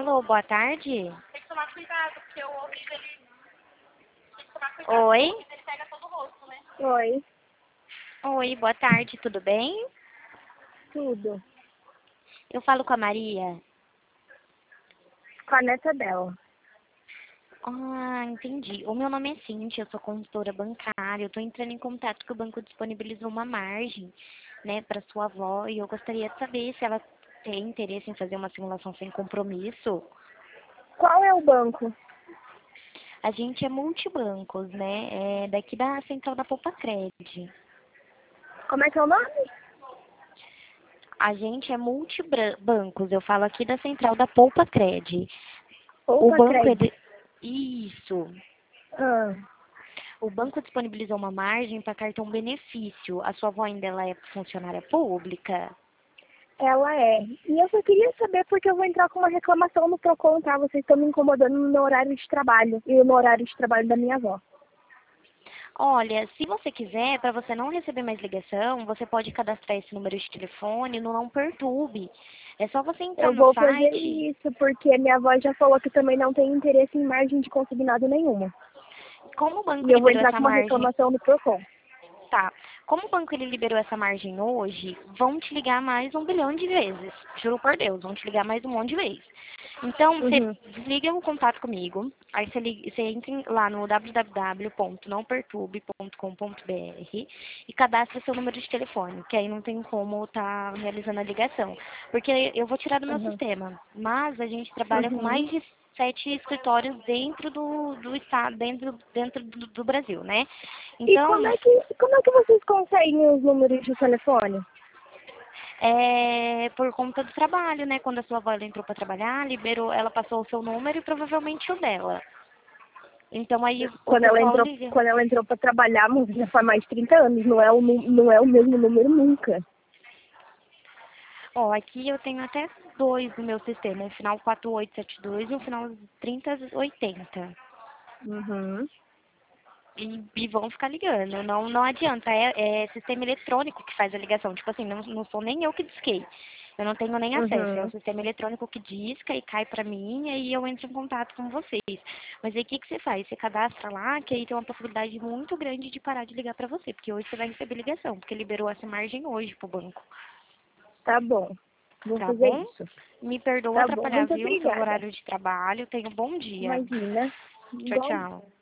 Alô, boa tarde. Tem que tomar cuidado, porque o ouvido ele... Tem que tomar cuidado, Oi? porque ele pega todo o rosto, né? Oi, Oi, boa tarde, tudo bem? tudo. Eu falo com a Maria. Com a neta dela. Ah, entendi. O meu nome é Cintia, eu sou consultora bancária. Eu estou entrando em contato que o banco disponibilizou uma margem, né, para sua avó e eu gostaria de saber se ela tem interesse em fazer uma simulação sem compromisso. Qual é o banco? A gente é multibancos, né? É daqui da Central da Poupa Cred. Como é que é o nome? A gente é multibancos, eu falo aqui da Central da Poupa Cred. O Poupa banco, Crédito. Isso. Ah, O banco disponibilizou uma margem para cartão benefício. A sua avó ainda ela é funcionária pública? ela é. E eu só queria saber porque eu vou entrar com uma reclamação no Procon, tá? Vocês estão me incomodando no meu horário de trabalho e no horário de trabalho da minha avó. Olha, se você quiser, para você não receber mais ligação, você pode cadastrar esse número de telefone no Não Perturbe. É só você entrar Eu no vou fazer site. isso porque a minha avó já falou que também não tem interesse em margem de consignado nenhuma. Como o banco E eu vou liberou entrar essa com uma margem? reclamação no Procon. Tá. Como o banco ele liberou essa margem hoje, vão te ligar mais 1 bilhão de vezes. Juro por Deus, vão te ligar mais um monte de vezes. Então, você Uhum. desliga o contato comigo, aí você entra lá no www.nãoperturbe.com.br e cadastra seu número de telefone, que aí não tem como estar realizando a ligação. Porque eu vou tirar do meu Uhum. sistema, mas a gente trabalha com Uhum. mais de 7 escritórios dentro do estado, dentro do Brasil, né? E Então, como é que vocês conseguem os números de telefone? é por conta do trabalho, né? Quando a sua avó ela entrou para trabalhar, liberou, ela passou o seu número e provavelmente o dela. Então aí o pessoal liga. Quando ela entrou para trabalhar, mas já faz mais de 30 anos, não é o mesmo número nunca. Ó, aqui eu tenho até dois no meu sistema, um final 4872 e um final 3080. Uhum. E vão ficar ligando, não adianta, é sistema eletrônico que faz a ligação. Tipo assim, não sou nem eu que disquei. Eu não tenho nem acesso, é o Uhum. sistema eletrônico que disca e cai pra mim e aí eu entro em contato com vocês. Mas aí o que você faz? Você cadastra lá, que aí tem uma possibilidade muito grande de parar de ligar pra você, porque hoje você vai receber ligação, porque liberou essa margem hoje pro banco, Tá bom. Vou tá fazer bom? isso. Me perdoa Tá bom. atrapalhar, Muito viu, seu obrigada. horário de trabalho. Tenha um bom dia. Imagina. Tchau, Igual tchau.